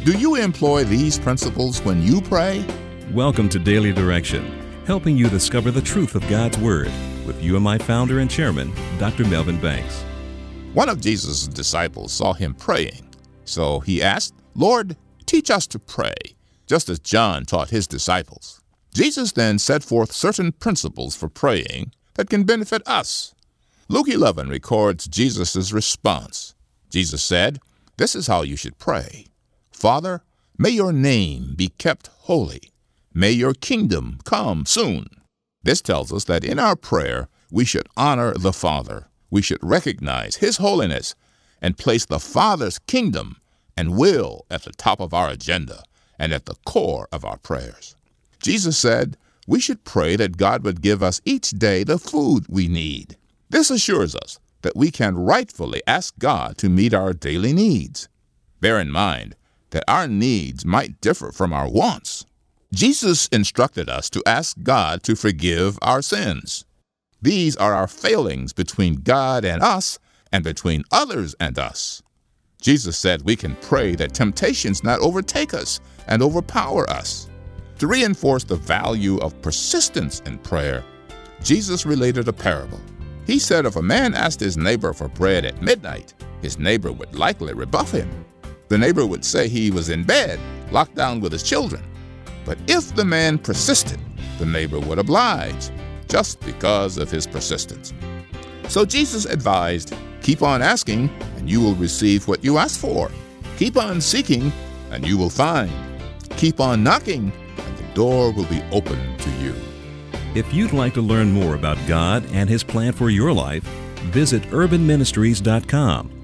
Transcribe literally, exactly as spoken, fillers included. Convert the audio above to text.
Do you employ these principles when you pray? Welcome to Daily Direction, helping you discover the truth of God's Word with U M I founder and chairman, Doctor Melvin Banks. One of Jesus' disciples saw him praying, so he asked, "Lord, teach us to pray," just as John taught his disciples. Jesus then set forth certain principles for praying that can benefit us. Luke eleven records Jesus' response. Jesus said, "This is how you should pray. Father, may your name be kept holy. May your kingdom come soon." This tells us that in our prayer, we should honor the Father. We should recognize His holiness and place the Father's kingdom and will at the top of our agenda and at the core of our prayers. Jesus said we should pray that God would give us each day the food we need. This assures us that we can rightfully ask God to meet our daily needs. Bear in mind that our needs might differ from our wants. Jesus instructed us to ask God to forgive our sins. These are our failings between God and us and between others and us. Jesus said we can pray that temptations not overtake us and overpower us. To reinforce the value of persistence in prayer, Jesus related a parable. He said if a man asked his neighbor for bread at midnight, his neighbor would likely rebuff him. The neighbor would say he was in bed, locked down with his children. But if the man persisted, the neighbor would oblige, just because of his persistence. So Jesus advised, keep on asking, and you will receive what you ask for. Keep on seeking, and you will find. Keep on knocking, and the door will be open to you. If you'd like to learn more about God and His plan for your life, visit urban ministries dot com